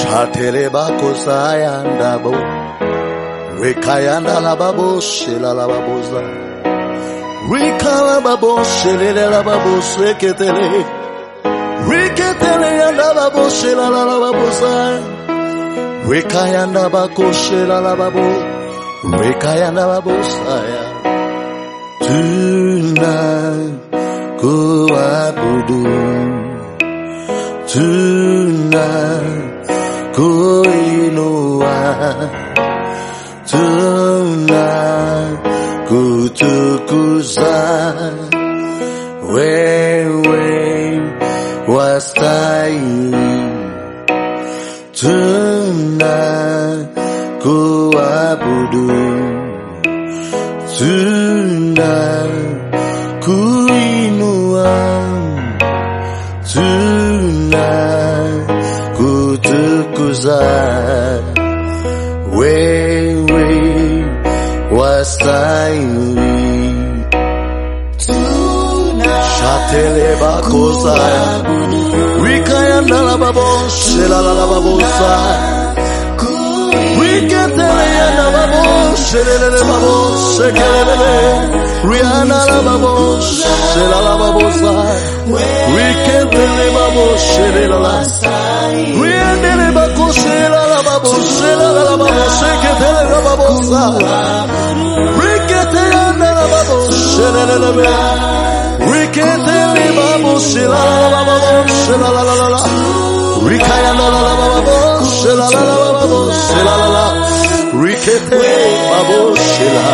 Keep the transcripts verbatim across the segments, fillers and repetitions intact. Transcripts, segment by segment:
Shatele bako sayanda bo, rekayanda la babo shela la baboza, rikala babo shela la babo seketele, riketele yanda babo shela la la baboza, rekayanda bako shela la babo, rekayanda babo saya. Tonight kuabudu, tonight kuinua, tonight kutukuza, wewe wastahili. Tonight kuabudu, tonight kuinua, tonight kutukuza, wewe wastahili. Shatele bakosa, rikayanda la babo shela la la babosa, riketele yanda babo shela la babo shekele, riana la babo shela la babosa, riketele babo shela la, riana bako shela la babo shela la babo shekele la babosa, riketele yanda la babo shela la la. Riketele babo shela la babo shela la la la, rikayanda la la babo shela la la babo shela la la, riketele babo shela,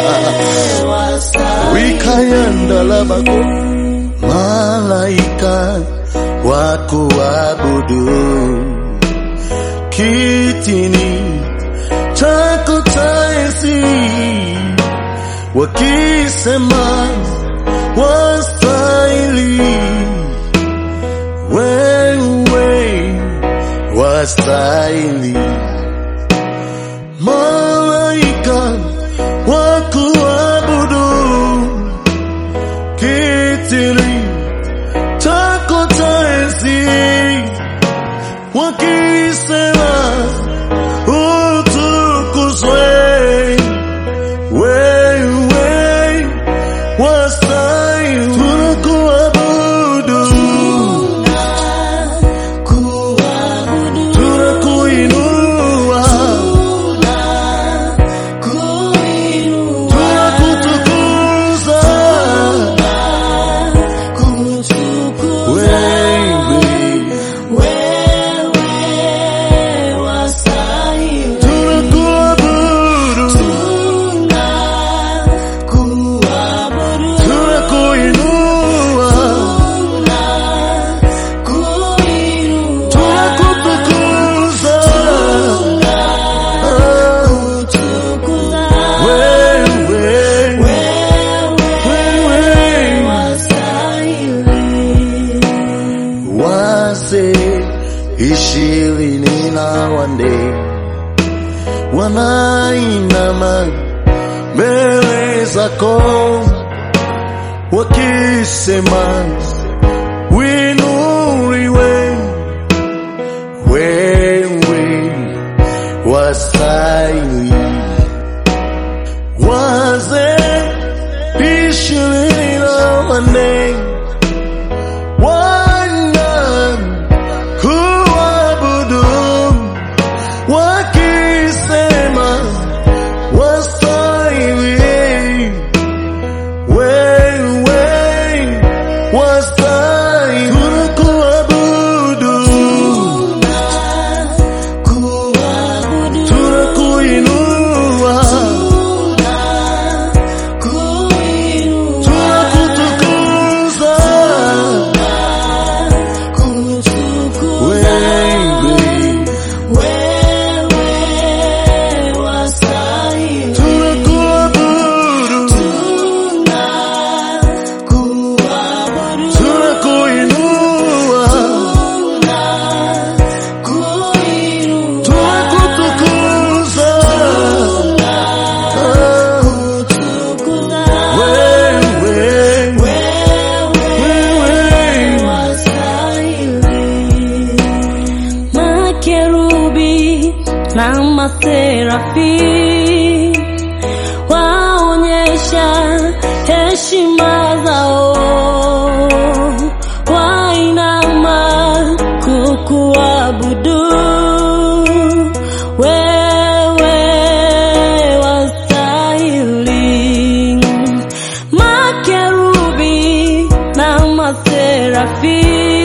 rikayanda la babo. Malaika wako abudu kitini chako cha enzi, wakisema wastahili, wewe wastahili. Malaika wakuabudu kitini chako cha enzi, wakisema utukuzwe, wewe wastahili. Ishirini na wanne wanainama mbele zako, wakisema winuliwe, wewe wastahili. Wazee ishirini na wanne wakisema wastahili, wewe na maserafi waonyesha heshima zao, wainama kukuabudu wewe wastahili. Makerubi na maserafi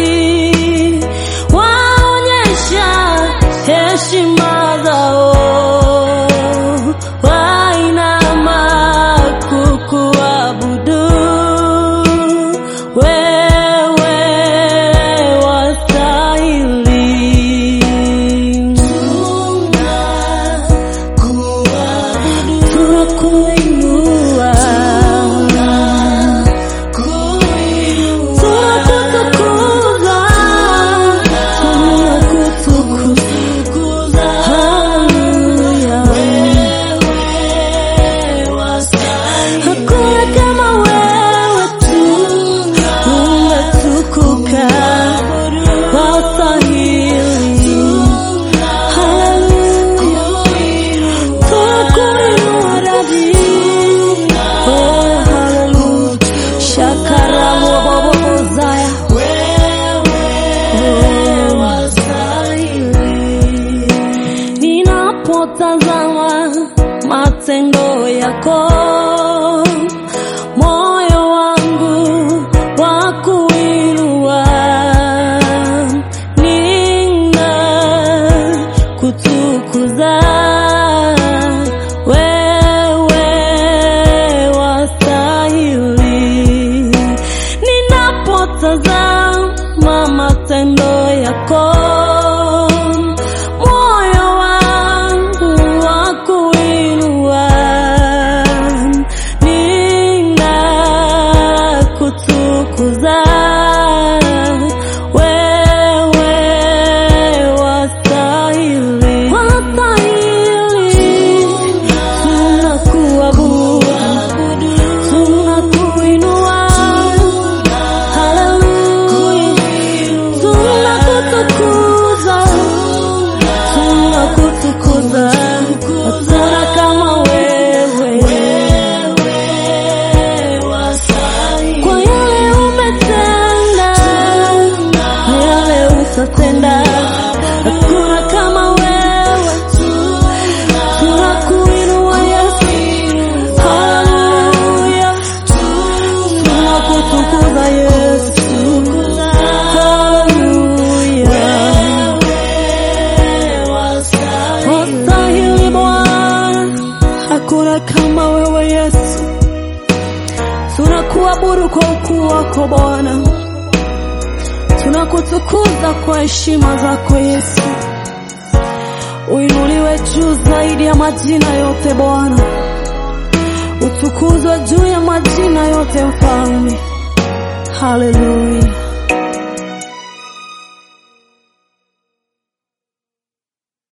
waonyesha heshima zao, wainama kukuabudu wewe wastahili. Tunakuinua, tunakutukuza, tunakutukuza. Haleluya. Hakuna kama wewe tu, umetukuka, wastahili. Haleluya. Tunakuinua Rabi. Oh, haleluya. Shakara wabobozaya. Wewe wastahili. Ninapotazama matendo yako, moyo wangu wakuinua, nina kutukuza wewe wastahili. Ninapotazama matendo yako, moyo wangu wakuinua, nina kutukuza wewe wastahili. Wastahili. Tunakuabudu, tunakuinua. Haleluya. Tunakutukuza, tunakutukuza. Hakuna kama wewe. Kwa yale umetenda na yale utatenda, hakuna kama wewe. Tunakuinua Yesu. Haleluya. Tunakutukuza Yesu. Haleluya. Wastahili Bwana, hakuna kama wewe Yesu. Tunakuabudu kwa ukuu wako Bwana, tunakutukuza kwa heshima zako Yesu. Uinuliwe juu zaidi ya majina yote Bwana, utukuzwe juu ya majina yote Mfalme. Haleluya.